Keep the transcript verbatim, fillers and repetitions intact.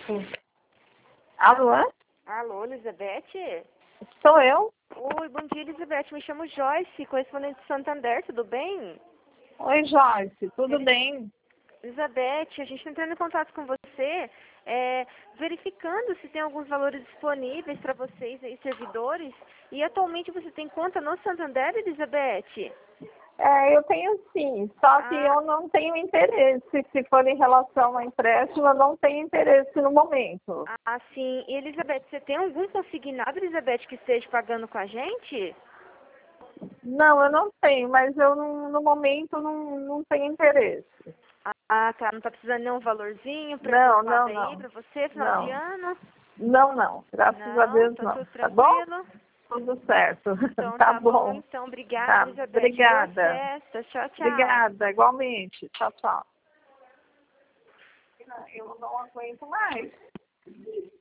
Alô? Alô, Elizabeth? Sou eu? Oi, bom dia, Elizabeth. Me chamo Joyce, correspondente de Santander, tudo bem? Oi, Joyce, tudo Elis- bem? Elizabeth, a gente está entrando em contato com você, é, verificando se tem alguns valores disponíveis para vocês aí, servidores. E atualmente você tem conta no Santander, Elizabeth? É, eu tenho sim, só que Ah, eu não tenho interesse. Se for em relação ao empréstimo, eu não tenho interesse no momento. ah, sim. E, Elizabeth, você tem algum consignado, Elizabeth, que esteja pagando com a gente? Não, eu não tenho, mas eu não- no momento não, não tenho interesse. Ah, tá. Não tá precisando de um valorzinho Não, preocupado não, aí não. para você, final de Não, ano? não, não. Graças a Não, Deus tá não. tudo Tá bom? tranquilo? Tudo certo. Então Tá tá bom, bom. então. Obrigada, Tá. Elizabeth. Boa Obrigada. festa. Tchau, tchau. Obrigada, igualmente. Tchau, tchau. Eu não aguento mais.